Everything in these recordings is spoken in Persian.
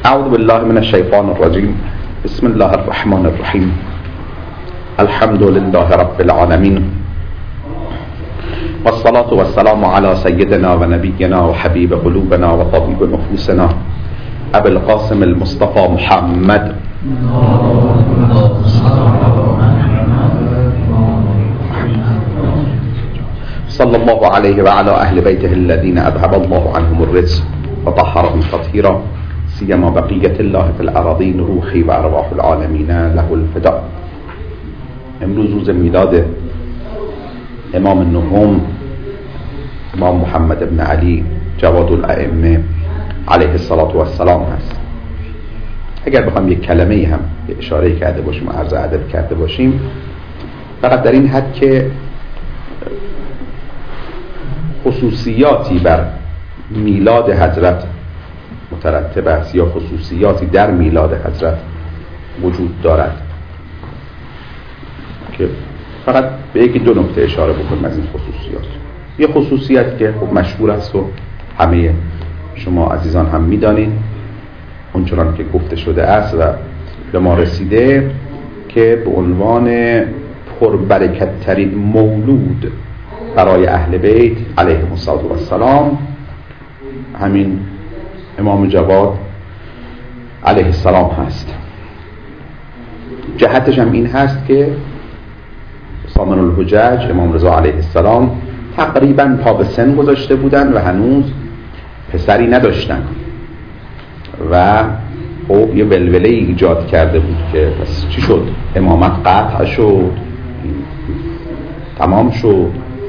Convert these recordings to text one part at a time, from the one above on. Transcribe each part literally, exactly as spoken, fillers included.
اعوذ بالله من الشیطان الرجیم. بسم الله الرحمن الرحیم. الحمد لله رب العالمین والصلاة والسلام على سيدنا ونبينا وحبيب قلوبنا وطبيب نفوسنا ابي القاسم المصطفى محمد صلى الله عليه وعلى اهل بيته الذين اذهب الله عنهم الرجس وطهرهم تطهيرا سيما بقية الله في الأراضين روحي و ارواح العالمين له الفداء. امروز روز میلاد امام النهم امام محمد بن علی جواد الائمه علیه الصلاة والسلام هست. اگر بخوام یک کلمه هم اشاره کرده باشیم و عرض ادب کرده باشیم، فقط در این حد که خصوصیاتی بر میلاد حضرت مترتب است یا خصوصیاتی در میلاد حضرت وجود دارد که فقط به یکی دو نکته اشاره بکنم از این خصوصیات. یه خصوصیت که خب مشهور است و همه شما عزیزان هم میدانید، اونچنان که گفته شده است و به ما رسیده، که به عنوان پربرکت ترین مولود برای اهل بیت علیهم السلام همین امام جواد علیه السلام هست. جهتش هم این هست که سامن الحجج امام رضا علیه السلام تقریبا پا به سن گذاشته بودن و هنوز پسری نداشتن و خب یه ولوله ایجاد کرده بود که پس چی شد؟ امامت قطع شد، تمام شد،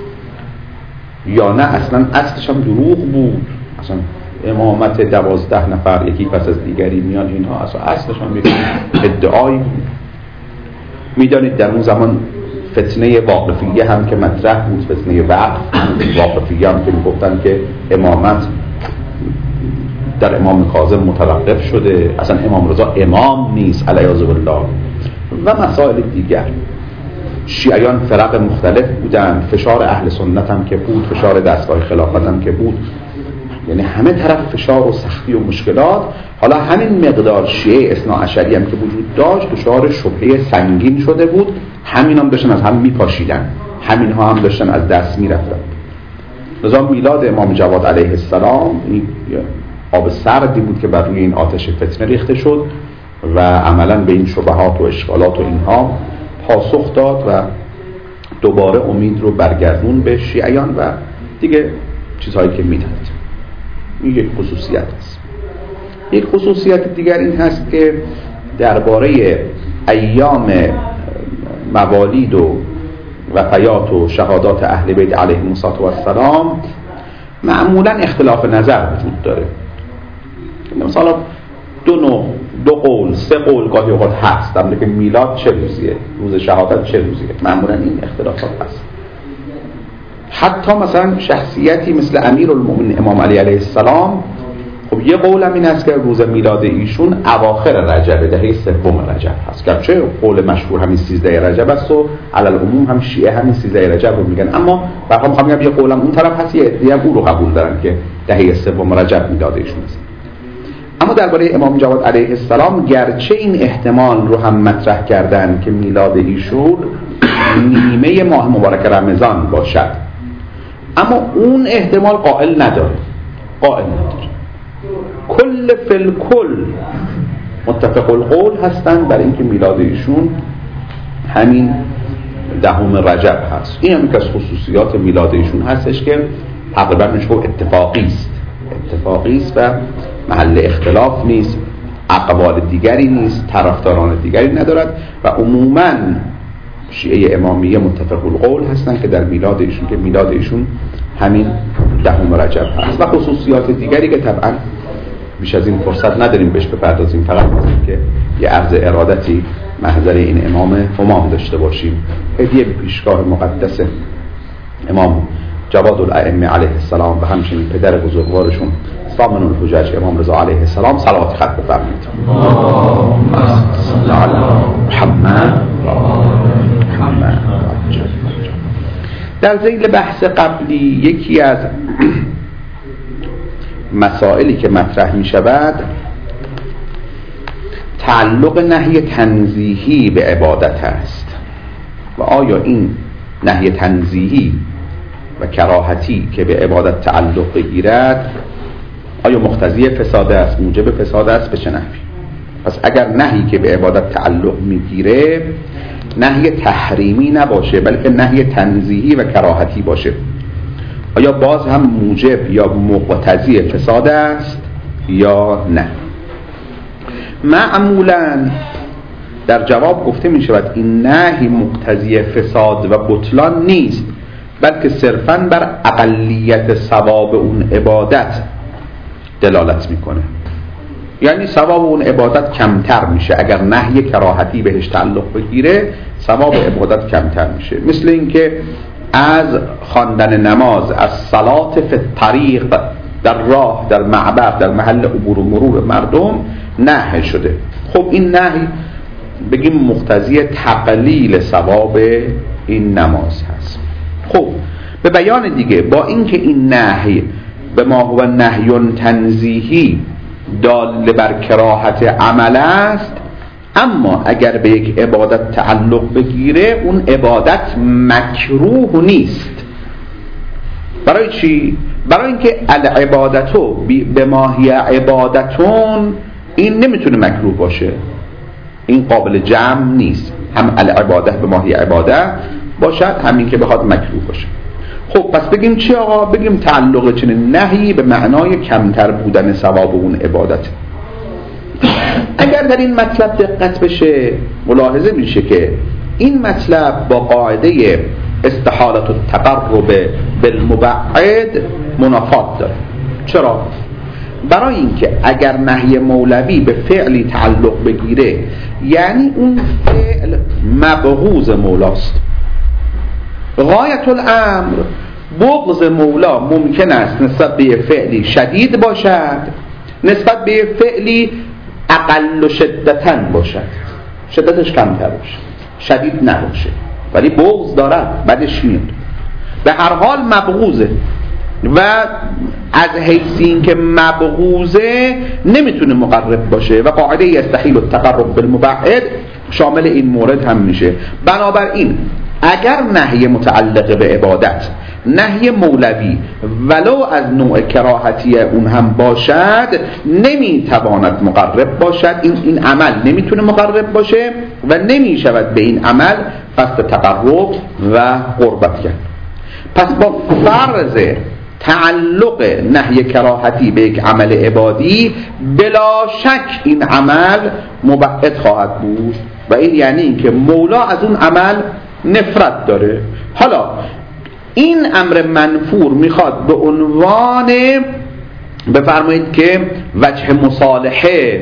یا نه اصلا اصلش هم دروغ بود، اصلا امامت دوازده نفر یکی پس از دیگری میان، اینها اصلا اصلش هم یک ادعایی بود. میدانید در اون زمان فتنه واقفیه هم که مطرح بود، فتنه وقف واقفیه هم که میگفتن که امامت در امام کاظم متوقف شده، اصلا امام رضا امام نیست علیه بالله و مسائل دیگر. شیعیان فرق مختلف بودن، فشار اهل سنت هم که بود، فشار دستگاه خلافت هم که بود، یعنی همه طرف فشار و سختی و مشکلات. حالا همین مقدار شیعه اثناعشری هم که وجود داشت دچار شبهه سنگین شده بود، همین هم داشتن از هم میپاشیدن، همین ها هم داشتن از دست میرفتن. لذا میلاد امام جواد علیه السلام این آب سردی بود که بر روی این آتش فتنه ریخته شد و عملا به این شبهات و اشکالات و اینها پاسخ داد و دوباره امید رو برگردون به شیعیان و دیگه چیزهایی که میداد. این یک خصوصیت است. یک خصوصیت دیگر این هست که درباره ایام موالید و وفیات و شهادات اهل بیت علیهم السلام معمولا اختلاف نظر وجود داره. مثلا دو نوع، دو قول، سه قول گاهی اوقات هست در مورد که میلاد چه روزیه، روز شهادت چه روزیه. معمولا این اختلافات هست. حتی مثلا شخصیتی مثل امیرالمومنین امام علی علیه السلام، خب یه قول هم این است که روز میلاد ایشون اواخر رجب، دهه سوم رجب هست، گرچه قول مشهور همین سیزده رجب است و علی العموم هم شیعه همین سیزده رجب رو میگن، اما واقعا میخوام بگم یه قولم اون طرف هست، یه عده‌ای هم اون رو قبول دارن که دهه سوم رجب میلاد ایشون است. اما درباره امام جواد علیه السلام گرچه این احتمال رو هم مطرح کردن که میلاد ایشون نیمه ماه مبارک رمضان باشد، اما اون احتمال قائل نداره قائل نداره کل فل کل متفق القول هستن برای اینکه میلاد ایشون همین دهم رجب هست. این هم یک از خصوصیات میلاد ایشون هستش که تقریبا میشه اتفاقی است اتفاقی است و محل اختلاف نیست، اقوال دیگری نیست، طرفداران دیگری ندارد و عموماً شیعه امامیه متفق القول هستن که در میلاد ایشون که میلاد ایشون همین دهم رجب هست. و خصوصیات دیگری که طبعا بیش از این فرصت نداریم بهش بپردازیم، فقط می‌خوایم که یه عرض ارادتی محضر این امام امام داشته باشیم. هدیه به پیشگاه مقدس امام جواد الائمه علیه السلام و همچنین پدر بزرگوارشون سامن الحجج امام رضا علیه السلام صلوات خط بفرمایید. اللهم صل علی محمد و محمد. در ذیل بحث قبلی یکی از مسائلی که مطرح می شود تعلق نهی تنزیهی به عبادت است و آیا این نهی تنزیهی و کراهتی که به عبادت تعلق بگیرد آیا مقتضی فساد است، موجب فساد است، به چه نحوی؟ پس اگر نهی که به عبادت تعلق میگیره نهی تحریمی نباشه بلکه نهی تنزیهی و کراهتی باشه، آیا باز هم موجب یا مقتضی فساد است یا نه؟ معمولاً در جواب گفته می شود این نهی مقتضی فساد و بطلان نیست بلکه صرفاً بر اقلیت ثواب اون عبادت دلالت میکنه، یعنی ثواب اون عبادت کمتر میشه. اگر نهی کراهتی بهش تعلق بگیره ثواب عبادت کمتر میشه، مثل اینکه از خواندن نماز از صلات فی الطریق در راه، در معبر، در محل عبور و مرور مردم نهی شده. خب این نهی بگیم مقتضی تقلیل ثواب این نماز هست. خب به بیان دیگه، با اینکه این نهی به ما هو نهی تنزیهی دال بر کراهت عمل است، اما اگر به یک عبادت تعلق بگیره اون عبادت مکروه نیست. برای چی؟ برای اینکه العبادتو به ما هی عبادتون این نمیتونه مکروه باشه، این قابل جمع نیست، هم العباده به ما هی عبادت باشد همین که بخواد مکروه باشه. خب پس بگیم چی آقا؟ بگیم تعلق چنین نهی به معنای کمتر بودن ثواب اون عبادت. اگر در این مطلب دقت بشه ملاحظه میشه که این مطلب با قاعده استحالت التقرب بالمبعد منافات داره. چرا؟ برای اینکه اگر نهی مولوی به فعلی تعلق بگیره یعنی اون فعل مبغوض مولاست. غایت الامر بغض مولا ممکن است نسبت به فعلی شدید باشد، نسبت به فعلی اقل شدتاً باشد، شدتش کمتر باشه، شدید نباشه، ولی بغض دارد، بدش میاد، به هر حال مبغوضه و از حیث این که مبغوضه نمیتونه مقرب باشه و قاعده یستحیل التقرب بالمبعد شامل این مورد هم میشه. بنابراین اگر نهی متعلق به عبادت نهی مولوی ولو از نوع کراهتی اون هم باشد نمیتواند مقرب باشد، این این عمل نمیتونه مقرب باشه و نمیشود به این عمل قصد تقرب و قربت کرد. پس با فرض تعلق نهی کراهتی به یک عمل عبادی بلا شک این عمل مبعد خواهد بود و این یعنی این که مولا از اون عمل نفرت داره. حالا این امر منفور میخواد به عنوان بفرمایید که وجه مصالحه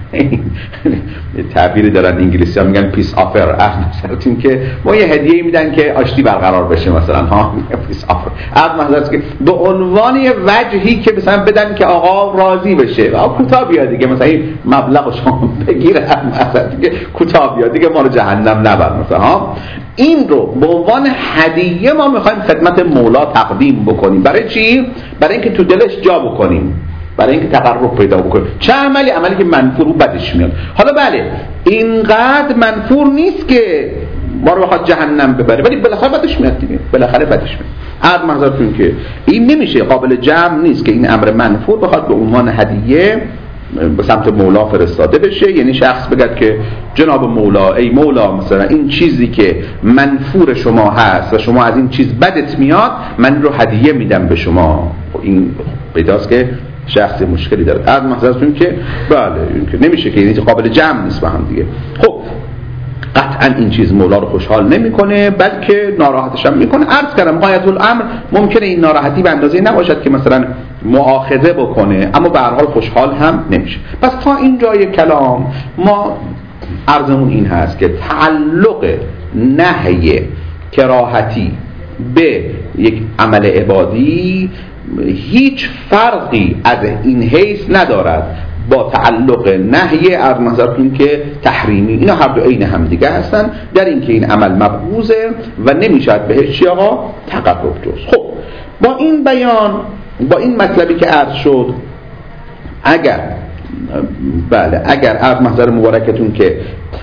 تعبیری دارن انگلیسی ها میگن پیس آفر، اصلا که ما یه هدیه میدن که آشتی برقرار بشه مثلا ها، پیس آفر از که به عنوان یه وجهی که مثلا بدن که آقا راضی بشه، آقا کوتاه بیا دیگه، مثلا این مبلغ شما بگیره مثلا دیگه کوتاه بیا دیگه ما رو جهنم نبر مثلا ها. این رو به عنوان هدیه ما میخوایم خدمت مولا تقدیم بکنیم. برای چی؟ برای اینکه تو دلش جا بکنیم، برای اینکه تقرب پیدا بکنیم. چه عملی؟ عملی که منفور و بدش میاد. حالا بله اینقدر منفور نیست که ما رو بخواد جهنم ببره، ولی بالاخره بدش میاد دیگه، بالاخره بدش میاد. هر محضرتون که این نمیشه، قابل جمع نیست که این امر منفور بخواد به عنوان هدیه به سمت مولا فرستاده بشه. یعنی شخص بگه که جناب مولا، ای مولا مثلا این چیزی که منفور شما هست و شما از این چیز بدت میاد من رو هدیه میدم به شما. این پیداست که شخص مشکلی داره. از محضرتون که بله این که نمیشه که این قابل جمع نیست با هم دیگه. خب قطعا این چیز مولا رو خوشحال نمیکنه بلکه ناراحتش هم میکنه. عرض کردم غایت الامر ممکنه این ناراحتی به اندازه نباشد که مثلا مؤاخذه بکنه، اما به هر حال خوشحال هم نمیشه. پس تا این جای کلام ما عرضمون این هست که تعلق نهی کراهتی به یک عمل عبادی هیچ فرقی از این حیث ندارد با تعلق نهی از نظرتون که تحریمی. اینا هر دو عین هم دیگه هستن در این که این عمل مبغوضه و نمیشد بهش چی آقا تقرب جز. خب با این بیان، با این مطلبی که عرض شد، اگر بله اگر از محضر مبارکتون که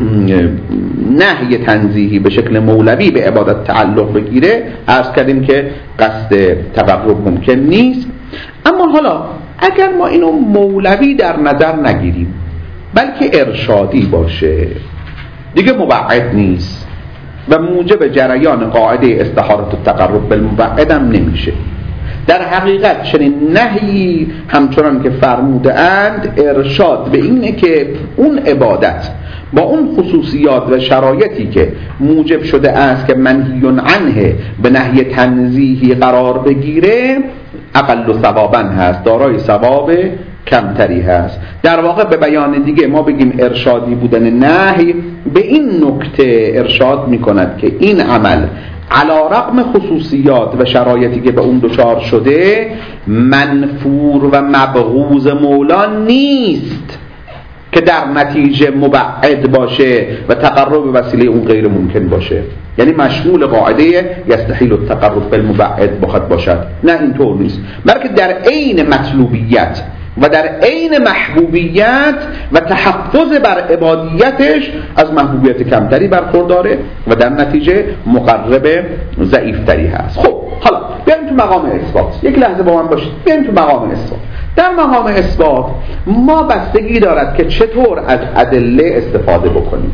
نهی تنزیهی به شکل مولوی به عبادت تعلق بگیره، عرض کردیم که قصد تقرب ممکن نیست. اما حالا اگر ما اینو مولوی در نظر نگیریم بلکه ارشادی باشه، دیگه مبعد نیست و موجب جریان قاعده استحارة التقرب بالمبعد هم نمیشه. در حقیقت چنین نهی همچنان که فرموده اند ارشاد به اینه که اون عبادت با اون خصوصیات و شرایطی که موجب شده است که منهی عنه به نهی تنزیهی قرار بگیره اقل ثوابا هست، دارای ثواب کمتری هست. در واقع به بیان دیگه ما بگیم ارشادی بودن نهی به این نکته ارشاد میکند که این عمل علی رغم خصوصیات و شرایطی که به اون دچار شده منفور و مبغوض مولا نیست که در نتیجه مبعد باشه و تقرب وسیله اون غیر ممکن باشه. یعنی مشمول قاعده یستحیل التقرب بالمبعد بخواد باشد، نه اینطور نیست، بلکه در عین مطلوبیت و در عین محبوبیت و تحفظ بر عبادیتش از محبوبیت کمتری برخورداره و در نتیجه مقرب ضعیفتری هست. خب حالا بیایم تو مقام اثبات، یک لحظه با من باشید، بیایم تو مقام اثبات. در مقام اثبات ما بستگی دارد که چطور از ادله استفاده بکنیم،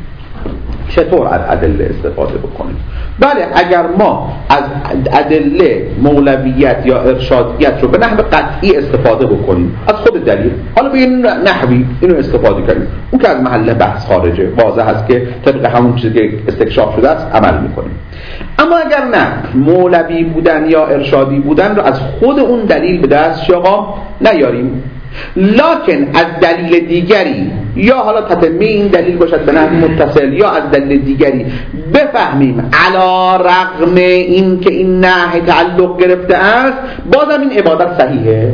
چطور از ادله استفاده بکنیم. بله اگر ما از ادله مولویت یا ارشادیت رو به نحو قطعی استفاده بکنیم از خود دلیل، حالا به این نحوی اینو استفاده کنیم، اون که از محل بحث خارجه، واضح است که طبق همون چیزی که استکشاف شده است عمل میکنیم. اما اگر نه مولوی بودن یا ارشادی بودن رو از خود اون دلیل به دست آقا نیاریم، لکن از دلیل دیگری یا حالا تتمه این دلیل باشد به نحو متصل یا از دلیل دیگری بفهمیم علی رغم این که این نهی تعلق گرفته است بازم این عبادت صحیحه.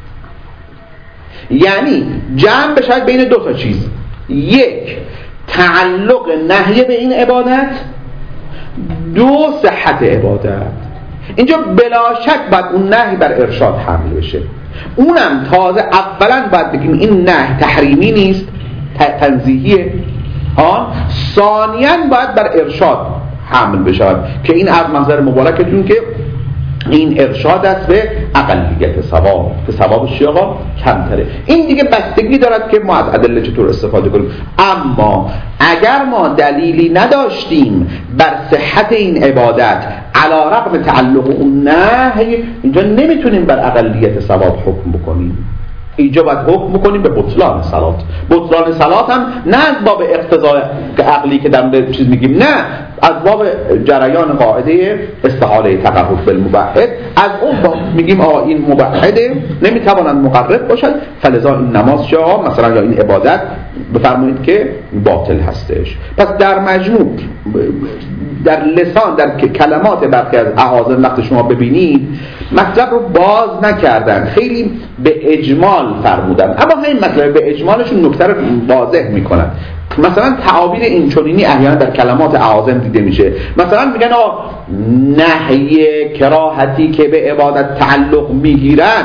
یعنی جمع بشد بین دو تا چیز، یک تعلق نهی به این عبادت، دو صحت عبادت. اینجا بلا شک باید اون نهی بر ارشاد حمل بشه، اونم تازه اولا باید بگیم این نهی تحریمی نیست، تنزیهیه ها. ثانیاً باید بر ارشاد حمل بشه که این از منظر مبارکتون که این ارشاد است به اقلیت ثواب که ثوابش آقا کمتره. این دیگه بستگی دارد که ما از ادله چطور استفاده کنیم. اما اگر ما دلیلی نداشتیم بر صحت این عبادت علی رغم تعلق اون نهی، اینجا نمیتونیم بر اقلیت ثواب حکم بکنیم، اینجا باید حکم بکنیم به بطلان صلات. بطلان صلات هم نه از باب اقتضای عقلی که در چیز میگیم، نه از باب جریان قاعده استحاله تقرب بالمبعد. از اون باب میگیم آقا این مبعده نمیتواند مقرب باشد، فلذا این نماز شاه مثلا یا این عبادت بفرمایید که باطل هستش. پس در مجموع در لسان در کلمات برخی از اعاظم وقت شما ببینید مطلب رو باز نکردن، خیلی به اجمال فرمودن، اما همین مطلب به اجمالشون نکته رو واضح میکنن. مثلا تعابیر اینچنینی احیانا در کلمات اعاظم دیده میشه، مثلا میگن آقا نهی کراهتی که به عبادت تعلق میگیرن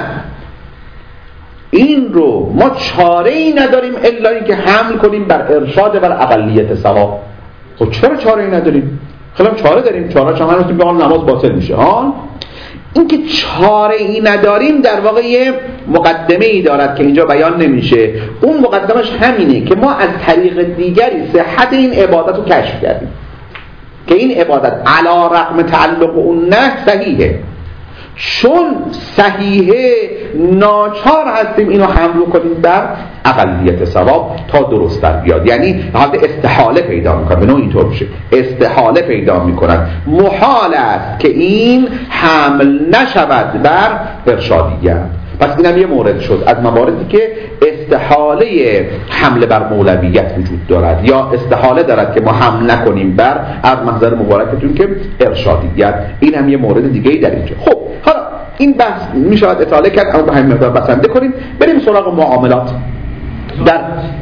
این رو ما چاره ای نداریم الا اینکه حمل کنیم بر ارشاد بر اقلیت ثواب. خب چرا چاره ای نداریم؟ خیلی چاره داریم، چاره چون هنوز که نماز باطل میشه ها. این که چاره ای نداریم در واقع یه مقدمه ای دارد که اینجا بیان نمیشه. اون مقدمش همینه که ما از طریق دیگری صحت این عبادت رو کشف کردیم که این عبادت علی رغم تعلق اون نه صحیحه. چون صحیحه ناچار هستیم اینو حمل کنیم بر اقلیت ثواب تا درست در بیاد. یعنی حالت استحاله پیدا میکنه، به نوع اینطور میشه استحاله پیدا میکنن، محال است که این حمل نشود بر ارشادیت. پس اینم یه مورد شد از مواردی که استحاله حمله بر مولویت وجود دارد یا استحاله دارد که ما حمل نکنیم بر از منظر مبارکتون که ارشادیت. این هم یه مورد دیگه ای در اینجا. خب حالا این بحث می شود اطاله کرد، اما به همین مقدار بسنده کنیم. بریم سراغ معاملات. در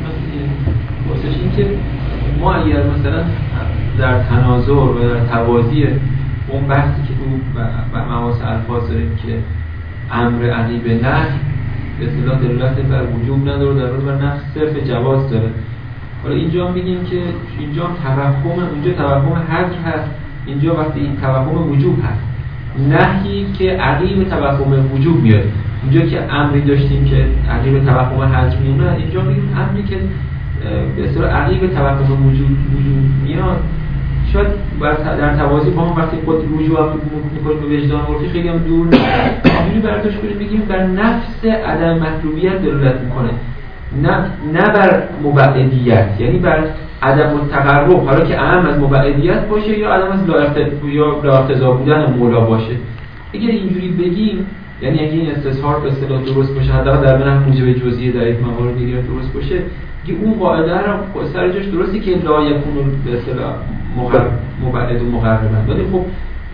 که ما اگر مثلا در تناظر و در توازی اون بحثی که تو مواضع الفاظ داریم که امر علی به نهی به اصطلاح دلالت بر وجوب نداره، در واقع بر نفس صرف جواز داره. حالا اینجا میگیم که اینجا توهم، اونجا توهم حذف هست، اینجا وقتی این توهم وجوب هست، نهی که عقیب توهم وجوب میاد. اینجا که امری داشتیم که عقیب توهم حذف میاد، اینجا میگیم امری که به اصطلاح عقیب توهم وجود وجود میاد. شاید در توازی با هم وقتی خود رجوع میکنیم به وجدان عرفی خیلی هم دور نیست. اینو برداشت کنیم بگیم بر نفس عدم مطلوبیت دلالت میکنه، نه نه بر مبعدیت، یعنی بر عدم التقرب، حالا که اهم از مبعدیت باشه یا عدم از لا اقتضا بودن مولا باشه. اگر اینجوری بگیم، یعنی اگه این استظهار به اصطلاح درست باشه، حداقل در بین موجب جزئی در یک موارد دیگه درست باشه، که اون قاعده رو سر جاش درسته که لا یکون به اصطلاح مبعد و مقربن، ولی خب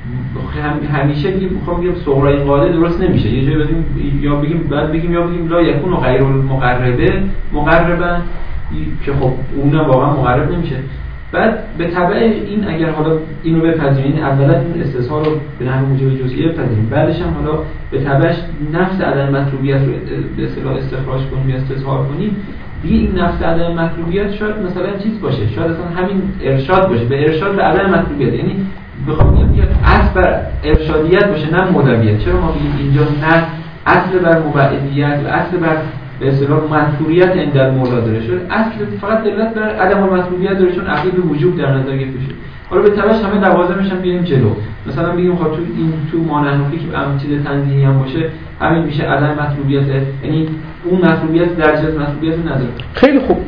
همیشه دیگه میخوام بگم صغرای این قاعده درست نمیشه. یه جایی بگیم یا بگیم بعد بگیم یا بگیم لا یکون غیر المقربه مقربن، که خب اونم واقعا مقرب نمیشه. بعد به تبع این اگر حالا اینو بپذیرین، اولا این استظهار رو به نحو موجب جزئی بپذیریم، بعدش هم حالا به تبعش نفس عدم مطلوبیت رو به اصطلاح استخراج کنیم یا استظهار کنیم، دیگه این نفس عدم مطلوبیت شاید مثلا چیز باشه، شاید اصلا همین ارشاد باشه، به ارشاد به عدم مطلوبیت، یعنی بخوام بگم که اصل بر ارشادیت باشه نه مولویت. چرا ما بگیم اینجا نه اصل بر مبعدیت و اصل بر به اصطلاح مطلوبیت اندر مولا داره، شد اصل فقط دلالت بر عدم مطلوبیت داره، چون عقیب وجوب در نظر گرفته شده. حالا به تبعش همه دوازمش هم بیاریم جلو، مثلا بگیم خب تو این تو مانحنفی که هم چیز تنزیهی هم باشه، همین میشه عدم مطلوبیت، یعنی اون مطلوبیت درجه از مطلوبیت نداره. خیلی خوب.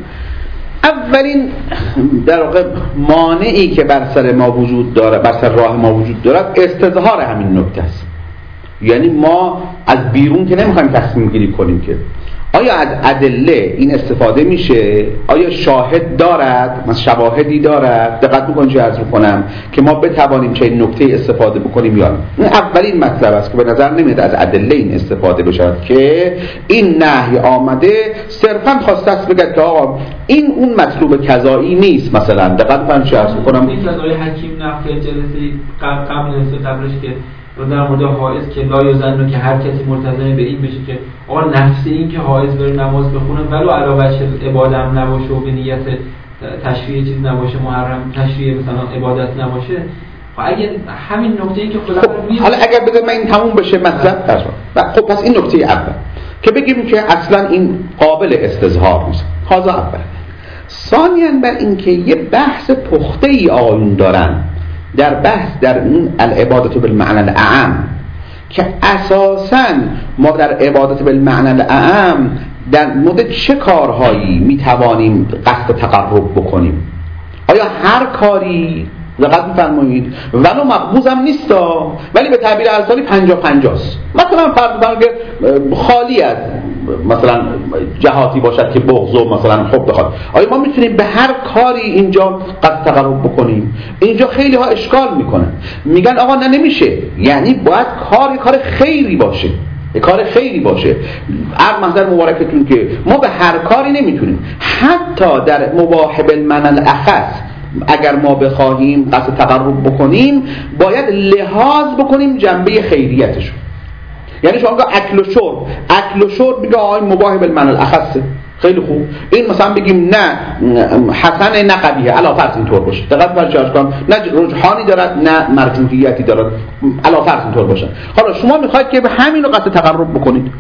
اولین در واقع مانعی که بر سر ما وجود داره، بر سر راه ما وجود دارد، استظهار همین نکته است. یعنی ما از بیرون که نمیخوایم تصمیم گیری کنیم که آیا از ادله این استفاده میشه، آیا شاهد دارد، مثلا شواهدی دارد، دقت میکنم چه عرض میکنم که ما بتوانیم چه نکته استفاده بکنیم یا نه. این اولین مطلب است که به نظر نمیاد از ادله این استفاده بشه که این نهی آمده صرفا خواسته است بگه که آقا این اون مطلوب کذایی نیست. مثلا دقت میکنم چه عرض میکنم، این کذایی حکیم نقل جلسه قبل قبلش که در مورد حائض که لا یظن که هر کسی ملتزم به این بشه که آقا نفس این که حائض بره نماز بخونه ولو علاوه بر عبادت هم نباشه و به نیت تشریع چیز نباشه، محرم تشریع مثلا عبادت نباشه، خب اگه همین نکته ای که خدا خب حالا اگر بذار من این تموم بشه مطلب، خب پس این نکته اول که بگیم که اصلا این قابل استظهار نیست، هذا اول. ثانیاً بر این که یه بحث پخته ای آیون دارن در بحث در این العبادت بالمعنى الاعم، که اساساً ما در عبادت بالمعنى الاعم در مورد چه کارهایی میتوانیم قصد تقرب بکنیم. آیا هر کاری دقت می‌فرمایید ولو مقبوض هم نیست ولی به تعبیر ارسالی پنجاه پنجاه است، مثلا فرض کنید خالی از مثلا جهاتی باشد که بغض و مثلا خب بخواد، آیا ما میتونیم به هر کاری اینجا قصد تقرب بکنیم؟ اینجا خیلی ها اشکال میکنن، میگن آقا نه نمیشه، یعنی باید کار کار خیری باشه، کار خیری باشه. هر منظر مبارکتون که ما به هر کاری نمیتونیم، حتی در مباح بالمعنى الاخص اگر ما بخواهیم قصد تقرب بکنیم باید لحاظ بکنیم جنبه خیریتشو. یعنی شما اکل و شرب، اکل و شرب بگه آقای مباح بالمعنى الاخص، خیلی خوب، این مثلا بگیم نه حسن نه قبیحه، علی فرض اینطور باشه، دقت بر چارج کنم، نه رجحانی دارد نه مرجوحیتی دارد، علی فرض اینطور باشه. حالا شما میخواید که به همین رو قصد تقرب بکنید،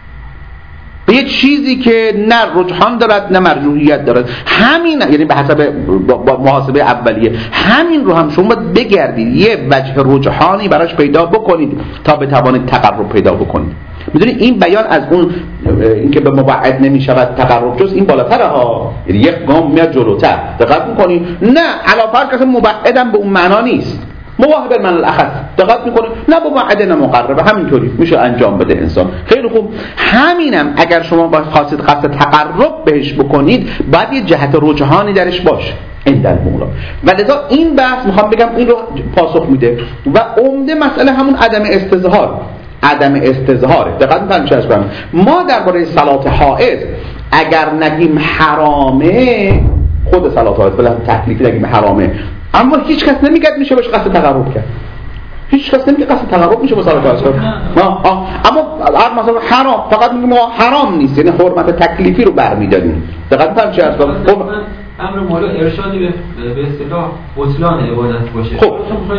به یه چیزی که نه رجحان دارد نه مرجوحیت دارد، همین یعنی به حسب با محاسبه اولیه همین رو هم شما باید بگردید یه وجه رجحانی براش پیدا بکنید تا بتوانید تقرب پیدا بکنید. میدونید این بیان از اون اینکه به مبعد نمیشود تقرب جز این بالاتره ها، یعنی یک گام میاد جلوتر. دقت میکنید نه علاوه بر که مبعدم به اون معنا نیست، مباح بالمعنى الاخص، دقت میکنه نه مبعد نه مقربه، همینطوری میشه انجام بده انسان. خیلی خوب، همینم اگر شما با خاصیت قصد تقرب بهش بکنید باید یه جهت رجحانی درش باشه این در مولا، و لذا این بحث میخوام بگم این رو پاسخ میده و عمده مسئله همون عدم استظهار، عدم استظهاره. دقت میکنم چه هستم ما درباره صلات حائض اگر نگیم حرامه، خود صلات حائض بلا تکلیفی نگیم حرامه، اما هیچ کس نمیگه میشه بهش قصد تقرب کرد، هیچ کس نمیگه قصد تقرب میشه با صلات حائض. اما هر مثلا حرام فقط میگیم ما حرام نیست، یعنی حرمت تکلیفی رو برمی‌داریم. دقت می‌کنم چی هست؟ امر مولا ارشادی به به اصطلاح بطلان عبادت باشه. خب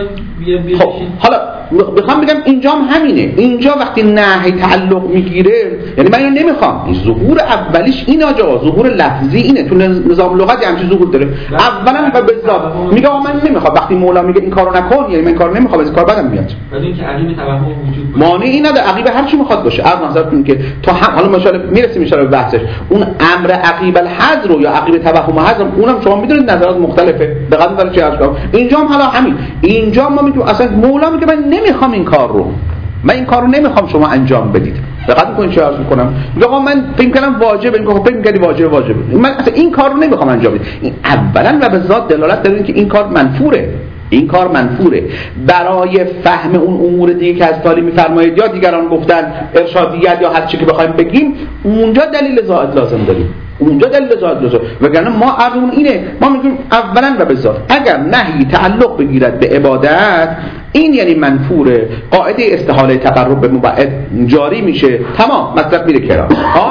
خب حالا بخوام بگم اینجا هم همینه. اینجا وقتی نهی تعلق میگیره، یعنی من اینو نمیخوام، این ظهور اولیش این آجا ظهور لفظی اینه، تو نظام لغت همین ظهور داره. اولا و بالذات میگه من نمیخوام، وقتی مولا میگه این کارو نکن، یعنی من این کارو نمیخوام، از این کار بدم میاد. ولی اینکه عقیب توهم وجود مانعی این نداره، عقیب هر چی میخواد باشه. از نظرتون که تو هم حالا ماشاءالله میرسیم ان شاء الله بحثش، اون امر عقیب الحظر رو یا عقیب توهم حظر، اونم شما میدونید نظرات مختلفه. دقت می‌کنید چی هست؟ اینجا هم حالا همین، اینجا ما میگیم اصلا مولا میگه من نمیخوام این کار رو، من این کار رو نمیخوام شما انجام بدید. دقت می‌کنید چی عرض می‌کنم؟ میگه آقا من فکر کنم واجبه، میگه فکر می‌کردی واجبه واجبه، من اصلا این کار رو نمیخوام انجام بدید. این اولا و به ذات دلالت داره که این کار منفوره، این کار منفوره. برای فهم اون امور دیگه که از تالی می‌فرمایید یا دیگران گفتن ارشادیت یا هر چی که بخوایم بگیم، اونجا دلیل زائد لازم داریم، اونجا دلیل زائد لازم. وگرنه ما عرضمون اینه، ما میگیم اولا و به ذات اگر نهی تعلق بگیرد به عبادت، این یعنی منفوره، قاعده استحاله تقرب به مبعد جاری میشه، تمام مطلب میره کنار.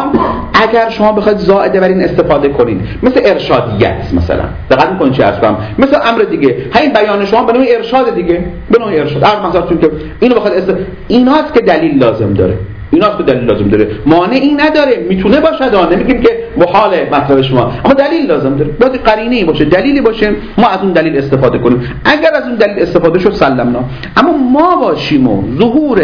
اگر شما بخواید زائده بر این استفاده کنین، مثل ارشادیت مثلا، دقت می‌کنید چی هستم، مثل امر دیگه، همین بیان شما به نوع ارشاد دیگه، به نوع ارشاد. هر مثلا چون که اینو بخواد است... ایناست که دلیل لازم داره، ایناست که دلیل لازم داره. مانعی نداره، میتونه باشه، دا نمیگیم که محاله مطلب شما، اما دلیل لازم داره، باید قرینه‌ای باشه، دلیلی باشه، ما از اون دلیل استفاده کنیم. اگر از اون دلیل استفاده شد سلمنا، اما ما باشیم و ظهور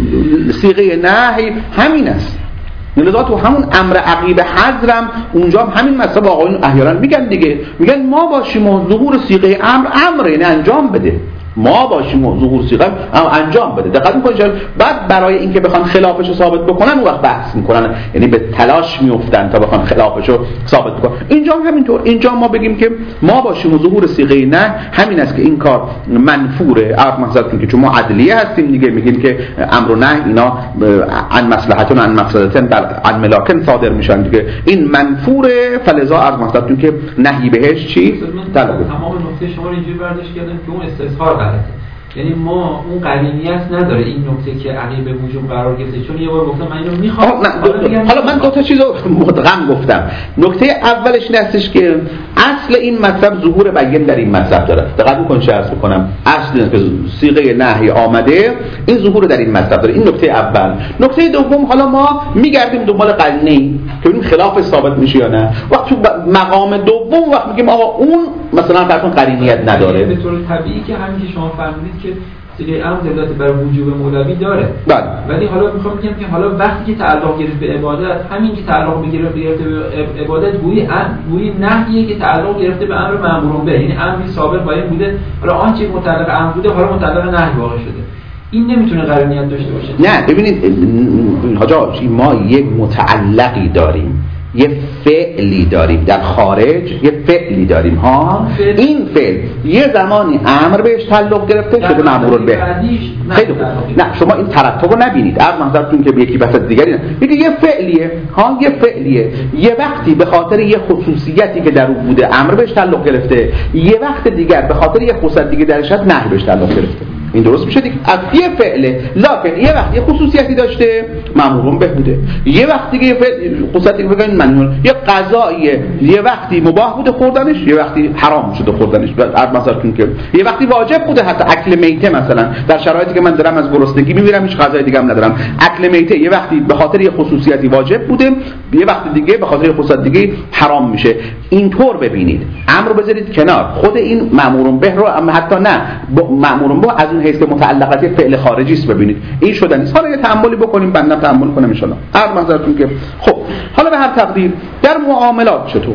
صیغه نهی همین است. لذا تو همون امر عقیب حضرم اونجا هم همین مسئله آقایون احیانا میگن دیگه، میگن ما باشیم و ظهور صیغه امر امر یعنی انجام بده، ما باشیم و ظهور صیغه انجام بده. دقت می‌کنید بعد برای اینکه بخوان خلافش رو ثابت بکنن اون وقت بحث میکنن، یعنی به تلاش میافتن تا بخوان خلافش رو ثابت بکنن. اینجا هم همینطور، اینجا ما بگیم که ما باشیم و ظهور صیغه نه همین است که این کار منفوره. عرض مقصد که چون ما عدلیه هستیم دیگه، میگیم که امر و نهی اینا عن مصلحتون عن مقصدتن عن ملاکن صادر میشن دیگه، این منفوره. فلذا عرض مقصد که نهی بهش چی تمام نقطه شما رو اینجوری برداشت کردن که اون استظهار غلطه، یعنی ما اون قرینیت نداره این نکته که عقیب وجوب قرار گرفته. چون یه بار گفتم من اینو میخوام، حالا من دو تا چیزو مدغم گفتم. نکته اولش این هستش که اصل این مطلب ظهور بیان در این مطلب داره. دقت می‌کنید چه عرض بکنم، اصل این که صیغه نهی آمده این ظهور در این مطلب داره. این نکته اول. نکته دوم، حالا ما میگردیم دنبال قرینه‌ای که ببینیم خلاف ثابت میشه یا نه. وقت تو مقام دوم وقت میگیم آقا اون مثلا فرض قرینیت نداره، به طور طبیعی که همین که شما فرمودید که صیغه امر دلالت بر وجوب مولوی داره. بله. ولی حالا میخوام بگم که حالا وقتی که تعلق گرفت به عبادت، همین که تعلق گرفت به عبادت گویی گویی نهیه که تعلق گرفته به امر مأمور به، یعنی امری سابق باید بوده، حالا آنچه متعلق امر بوده حالا متعلق نهی واقع شده. این نمیتونه قرینیت داشته باشه. نه ببینید حاجا، ما یک متعلقی داریم، یه فعلی داریم در خارج، یه فعلی داریم ها، این فعل یه زمانی امر بهش تعلق گرفته شده مأمور به. خیلی خوب، نه شما این ترتب رو نبینید، از منظرتون که به یکی بس دیگری نه، میگه یه فعلیه ها، یه فعلیه، یه وقتی به خاطر یه خصوصیتی که در اون بوده امر بهش تعلق گرفته، یه وقت دیگر به خاطر یه خصوصیت دیگه درش هست نهی بهش تعلق گرفته. این درست میشه دیگه، از یه فعله، لکن یه وقت یه خصوصیتی داشته مأمور به بوده، یه وقت دیگه خصوصیتی بگن ممنوع، یه غذاییه یه وقتی مباح بوده خوردنش، یه وقتی حرام شده خوردنش. بعد مثلا که یه وقتی واجب بوده، حتی اکل میته مثلا در شرایطی که من دارم از گرسنگی میمیرم هیچ غذای دیگه هم ندارم، اکل میته یه وقتی به خاطر یه خصوصیتی واجب بوده، یه وقت دیگه به خاطر خصوصیت دیگه حرام میشه. اینطور ببینید، امر بذارید کنار، خود این مأمور به رو اما حتی نه مأمور به از اون حیث که متعلقات فعل خارجی است ببینید این شده نیست. حالا یه تأملی بکنیم، بنده تأمل کنم ان شاء الله. هر منظرتون که خب حالا به هر تقدیر در معاملات چطور؟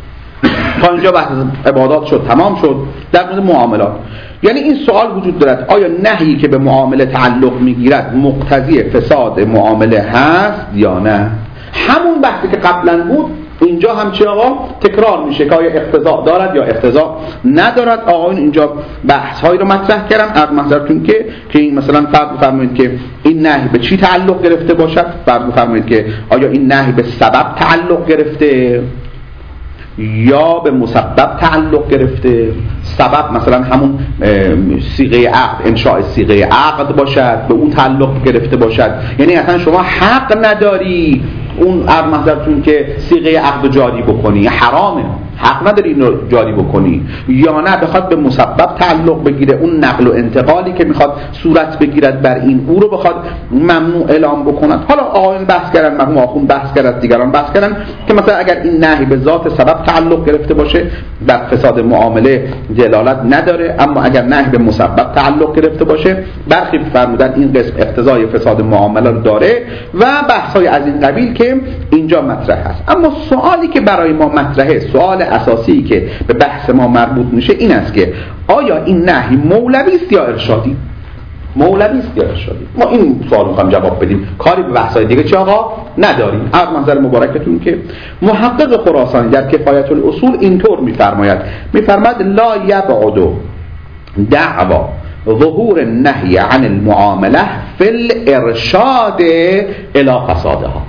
تا اینجا بحث عبادات شد، تمام شد. در مورد معاملات یعنی این سوال وجود دارد، آیا نهی که به معامله تعلق میگیرد مقتضی فساد معامله هست یا نه؟ همون بحثی که قبلا بود اینجا هم چه آقا تکرار میشه که آیا اقتضا دارد یا اقتضا ندارد. آقایون اینجا بحث هایی رو مطرح کردم. از منظرتون که که این مثلا فرض بفرمایید که این نهی به چی تعلق گرفته باشد، فرض بفرمایید که آیا این نهی به سبب تعلق گرفته یا به مسبب تعلق گرفته. سبب مثلا همون صیغه عقد، انشاء صیغه عقد باشد، به اون تعلق گرفته باشد. یعنی اصلا شما حق نداری اون ارمحضرتون که صیغه عقد جاری بکنی، حرامه، حق نداری اینو جاری بکنی. یا نه بخواد به مسبب تعلق بگیره، اون نقل و انتقالی که میخواد صورت بگیرد بر این، او رو بخواد ممنوع اعلام بکند. حالا آقایان بحث کردن، مرحوم آخوند بحث کردن، دیگران بحث کردن که مثلا اگر این نهی به ذات سبب تعلق گرفته باشه بر فساد معامله دلالت نداره، اما اگر نهی به مسبب تعلق گرفته باشه برخی فرمودن این قسم اقتضای فساد معامله رو داره و بحث‌های از این قبیل که اینجا مطرح هست. اما سوالی که برای ما مطرحه، سوال اساسی که به بحث ما مربوط میشه این است که آیا این نهی مولوی است یا ارشادی؟ مولوی است یا ارشادی؟ ما این سوال می‌خوایم جواب بدیم، کاری به بحث‌های دیگه چه آقا نداریم. از منظر مبارکتون که محقق خراسانی در کفایت الاصول اینطور می‌فرماید، می‌فرماید لا یبعد دعوا ظهور النهی عن المعامله فی الارشاد الی فسادها.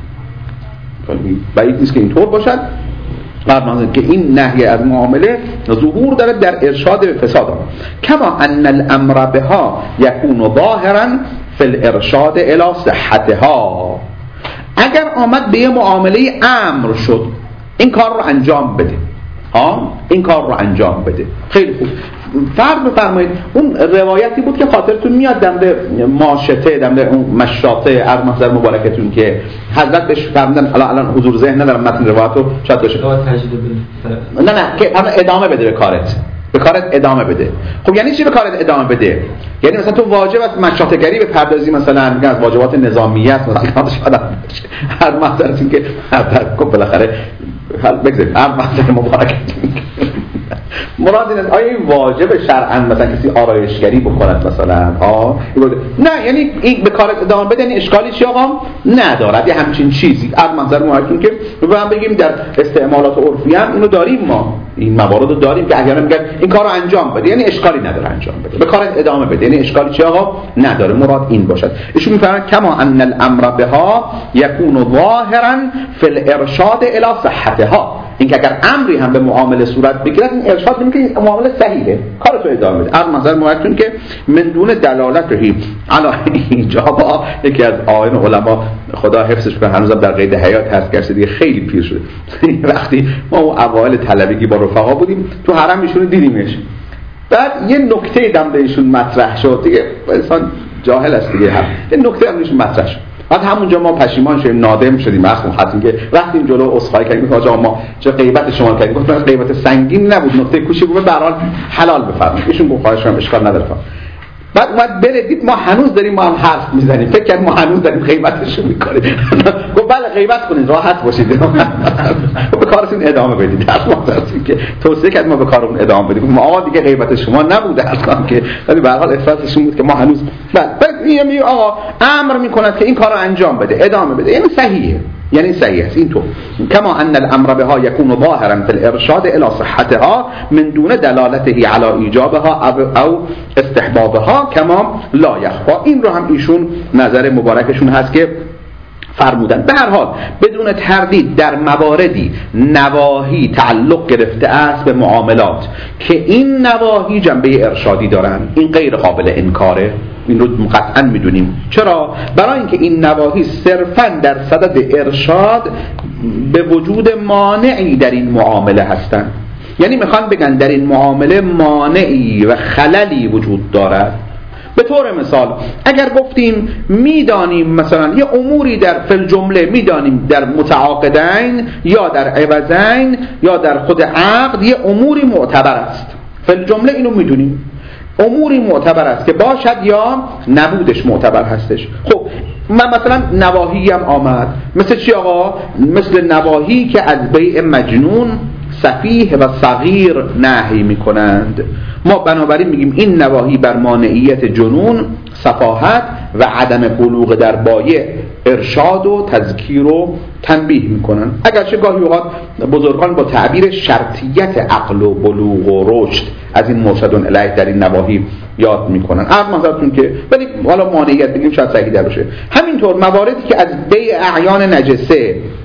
بعید نیست که اینطور باشد که این نهی از معامله ظهور داره در ارشاد به فساد، کما ان الامر بها یکون ظاهرا فی الارشاد الی صحتها. اگر آمد به یه معامله امر شد این کار رو انجام بده، ها این کار رو انجام بده، خیلی خوب. فرض بفرمایید اون روایتی بود که خاطرتون میاد در ماشطه، در اون مشاطه از محضر مبارکتون که حضرت بهش فرمودن، الان الان حضور ذهن ندارم متن روایتو شاید باشه، نه نه که ادامه بده به کارت، به کارت ادامه بده. خب یعنی چی به کارت ادامه بده؟ یعنی مثلا تو واجب از مشاطه‌گری به پردازی، مثلا میگن از واجبات نظامیت مثلا شاید هر محضرتون که هر بالاخره بگذارید هر محضر مبارکتون مراد این است آیا این واجب شرعاً مثلا کسی آرایشگری بکند مثلا ها؟ نه، یعنی این به کار ادامه بده، یعنی اشکالی چی آقا ندارد یه همچین چیزی. از منظر مهاجرین که ببینم بگیم در استعمالات عرفی هم اینو داریم، ما این موارد رو داریم که احیانا میگن این کارو انجام بده، یعنی اشکالی نداره انجام بده، به کار ادامه بده، یعنی اشکالی چی آقا نداره. مراد این باشد. ایشون میفرمایند کما ان الامر بها یکون ظاهرا فی الارشاد الی صحتها، این که اگر امری هم به معامله صورت بگیرد این ارشاد میگه این معامله صحیحه، کارتو ادامه بده. از نظر مورتون که من دون دلالتهی علی اینجا با یکی از آیین علما خدا حفظش کنه هنوزم در قید حیات هست، گرچه دیگه خیلی پیر شده، وقتی ما اون اوایل طلبگی با رفقا بودیم تو حرم ایشون دیدیمش، بعد یه نکته دم ایشون مطرح شد دیگه، انسان جاهل است دیگه، هم یه نکته هم ایشون مطرح شد، بعد همونجا ما پشیمان شدیم، نادم شدیم، اصلا خاطر که رفتیم جلو عذرخواهی کردیم، آقا ما چه غیبت شما کردیم، گفتم غیبت سنگین نبود، نکته کوچیک بود، به هر حال حلال بفرمایید. ایشون گفت خواهش می‌کنم اشکال نداره. بعد اومد بردید ما هنوز داریم ما هم حرف میزنیم، فکر کنم ما هنوز داریم غیبتشو میکنیم. گفت بله غیبت کنید، راحت باشید، به کارتون ادامه بدید. در واقع که توصیه کرد ما به کارمون ادامه بدیم، ما آقا دیگه غیبت شما نبوده اصلا، که ولی به هر حال احساسشون بود که ما هنوز بله میگه آقا امر میکند که این کارو انجام بده، ادامه بده، یعنی صحیحه، یعنی صحیح است اینطور. کما ان الامر بها یکون ظاهرا فی الارشاد الی صحتها من دون دلالته علی ایجابها او استحبابها کما لا یخفی. این رو هم ایشون نظر مبارکشون هست که فرمودن به هر حال بدون تردید در مواردی نواهی تعلق گرفته است به معاملات که این نواهی جنبه ارشادی دارن، این غیر قابل انکاره، این رو قطعا میدونیم. چرا؟ برای اینکه این نواهی صرفا در صدد ارشاد به وجود مانعی در این معامله هستند، یعنی میخوان بگن در این معامله مانعی و خللی وجود دارد. به طور مثال اگر گفتیم میدانیم مثلا یه اموری در فل جمله میدانیم در متعاقدین یا در عوضین یا در خود عقد یه اموری معتبر است، فل جمله اینو میدونیم، اموری معتبر است که باشد یا نبودش معتبر هستش. خب من مثلا نواهی هم آمد، مثل چی آقا؟ مثل نواهی که از بیع مجنون سفیه و صغیر نهی میکنند. ما بنابراین میگیم این نواهی بر مانعیت جنون، سفاهت و عدم بلوغ در بایع ارشاد و تذکیر و تنبیه میکنن، اگرچه گاهی اوقات بزرگان با تعبیر شرطیت عقل و بلوغ و رشد از این مرشدون الیه در این نواهی یاد میکنن. عرض منظرتون که ولی حالا مانعیت بگیم شاید صحیح در باشه. همینطور مواردی که از بیع اعیان نجسه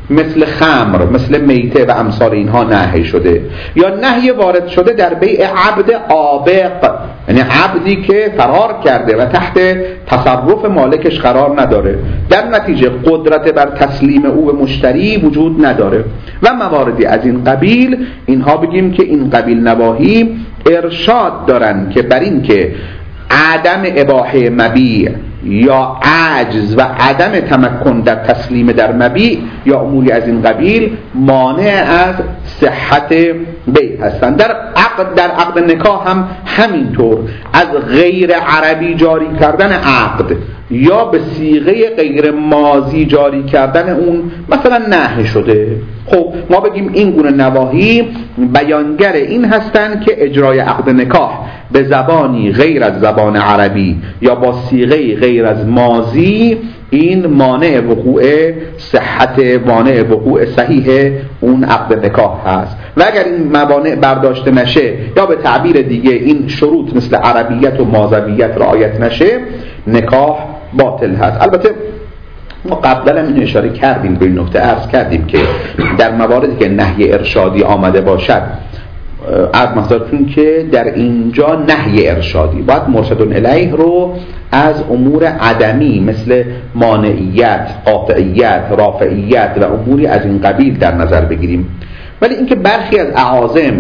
مثل خمر، مثل میته و امثال اینها نهی شده، یا نهی وارد شده در بیع عبد عابق، یعنی عبدی که فرار کرده و تحت تصرف مالکش قرار نداره، در نتیجه قدرت بر تسلیم او به مشتری وجود نداره و مواردی از این قبیل. اینها بگیم که این قبیل نواهی ارشاد دارن که بر این که عدم اباحه مبیع یا عجز و عدم تمکن در تسلیم در مبیع یا اموری از این قبیل مانع از صحت بیع هستند. در عقد در عقد نکاح هم همینطور، از غیر عربی جاری کردن عقد یا به صیغه غیر ماضی جاری کردن اون مثلا نهی شده. خب ما بگیم این گونه نواهی بیانگر این هستند که اجرای عقد نکاح به زبانی غیر از زبان عربی یا با صیغه غیر از ماضی این مانع وقوع صحت، مانع وقوع صحیح اون عقد نکاح هست. و اگر این موانع برداشته نشه یا به تعبیر دیگه این شروط مثل عربیت و ماضویت رعایت نشه، نکاح باطل هست. البته ما قبلا هم این اشاره کردیم، به این نکته عرض کردیم که در مواردی که نهی ارشادی آمده باشد، عرض محضرتون که در اینجا نهی ارشادی باید مرشدون الیه رو از امور عدمی مثل مانعیت، قاطعیت، رافعیت و اموری از این قبیل در نظر بگیریم. ولی اینکه برخی از اعاظم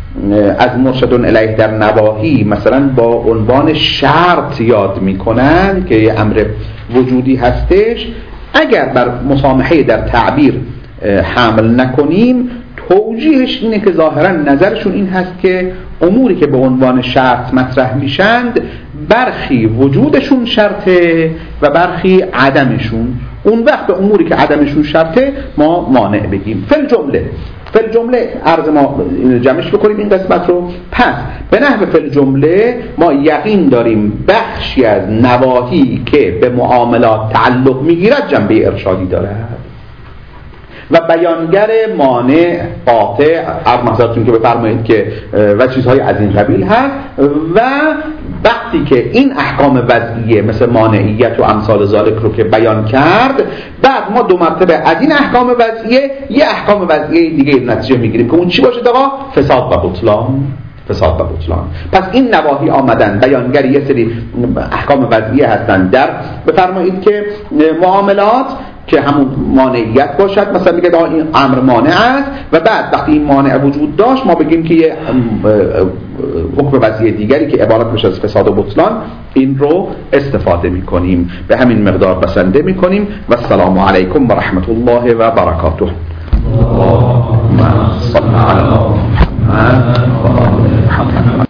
از مرشدون الیه در نواهی مثلا با عنوان شرط یاد میکنن که یه امر وجودی هستش، اگر بر مسامحه در تعبیر حمل نکنیم، توجیهش اینه که ظاهرا نظرشون این هست که اموری که به عنوان شرط مطرح میشند برخی وجودشون شرطه و برخی عدمشون. اون وقت به اموری که عدمشون شرطه ما مانع بگیم. فل جمله فل جمله عرض ما جمعش بکنیم این قسمت رو. پس به نحو فل جمله ما یقین داریم بخشی از نواهی که به معاملات تعلق میگیرد جنبه ارشادی دارد و بیانگر مانع قاطع عرض محضرتون که بفرمایید که و چیزهای از این قبیل هست. و وقتی که این احکام وضعیه مثل مانعیت و امثال ذالک رو که بیان کرد، بعد ما دو مرتبه از این احکام وضعیه یه احکام وضعیه دیگه نتیجه میگیریم که اون چی باشه آقا؟ فساد و بطلان. فساد و بطلان. پس این نواهی آمدن بیانگر یه سری احکام وضعیه هستن در بفرمایید که معاملات که همون مانعیت باشد، مثلا میگه این امر مانع است و بعد وقتی این مانع وجود داشت ما بگیم که یه حکم وضعی دیگری که عبارت میشه از فساد و بطلان این رو استفاده میکنیم. به همین مقدار بسنده میکنیم و السلام علیکم و رحمت الله و برکاته. اللهم صل علی محمد.